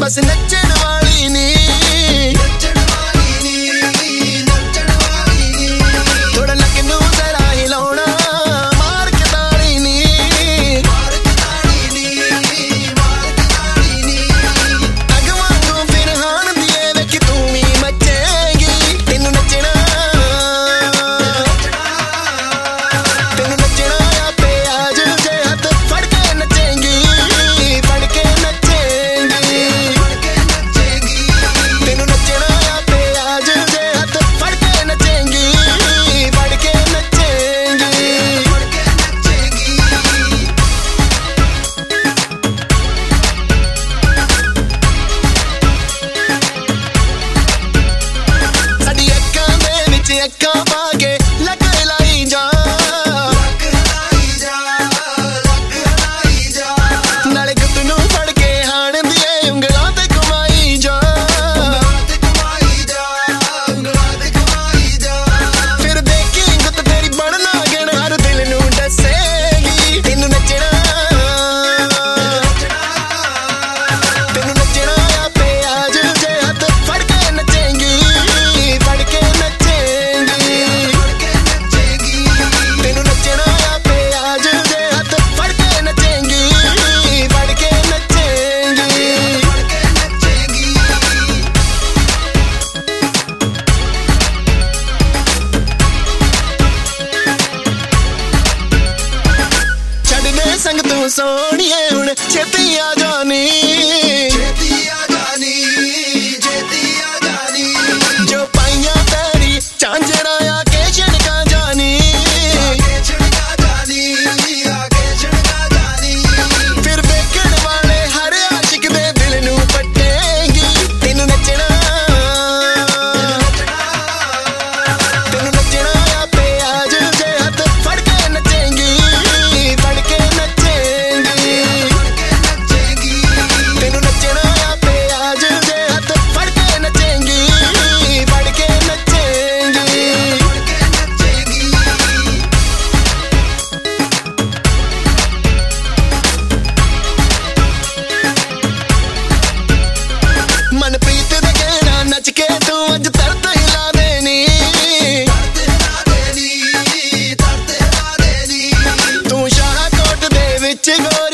बस नचण वाली नी थोड़ा लक नू जरा हिलाउणा मार के ताड़ी नी अग वांगू फिर हाण दिए वेख तू भी मचेगी तेनू नचना पे आज जे हथ फड़ के नचेंगी फड़ के नचेंगी तेनू नचना पे आज जे हथ फड़ के नचेंगी फड़ के नचेंगी साडी अक्खां दे विच अक्खां पा के लग लाई जा नाले गुੱਤ ਨੂੰ ਫੜ ਕੇ ਹਾਣ ਦੀਆਂ ਉਂਗਲਾਂ ਤੇ ਘੁਮਾਈ ਜਾ ਫਿਰ ਦੇਖੀ ਗੁੱਤ ਤੇਰੀ ਬਣਨਾ ਗਣ ਹਰ ਦਿਲ ਨੂੰ ਦੱਸੇਗੀ ਤੈਨੂੰ ਨੱਚਣਾ ਆਪੇ ਅੱਜ ਜੇ ਹੱਥ ਫੜ ਕੇ ਨਚੇਂਗੀ ਫੜ ਕੇ ਨਚੇਂਗੀ ਤੈਨੂੰ ਨੱਚਣਾ ਆਪੇ ਅੱਜ ਜੇ ਹੱਥ ਫੜ ਕੇ ਨਚੇਂਗੀ ਫੜ ਕੇ ਨਚੇਂਗੀ ਛੱਡ ਦੇ ਸੰਗ ਤੂੰ ਸੋਹਣੀਏ ਹੁਣ ਛੇਤੀ ਆ ਜਾਨੀ ਜੋ ਪਾਈਆਂ ਤੇਰੀ ਝਾਂਜਰਾਂ ਆ ਕੇ ਛਣਕਾ ਜਾਨੀ ਫਿਰ ਵੇਖਣ ਵਾਲੇ ਹਰ ਆਸ਼ਿਕ ਦੇ ਦਿਲ ਨੂੰ ਪਟੇਂਗੀ ਤੈਨੂੰ ਨੱਚਣਾ ਆਪੇ ਅੱਜ ਜੇ ਹੱਥ ਫੜ ਕੇ ਨਚੇਂਗੀ ਫੜ ਕੇ ਨਚੇਂਗੀ ਤੈਨੂੰ ਨੱਚਣਾ ਆਪੇ ਅੱਜ ਜੇ ਹੱਥ ਫੜ ਕੇ ਨਚੇਂਗੀ ਫੜ ਕੇ ਨਚੇਂਗੀ ਮਨਪ੍ਰੀਤ ਦੇ ਕਹਿਣਾ ਨੱਚ ਕੇ ਤੂੰ ਅੱਜ ਤਰਤ ਹਿਲਾ ਦੇਣੀ ਤੂੰ ਸ਼ਾਹਕੋਟ ਦੇ ਵਿੱਚ ਗੋਰੀ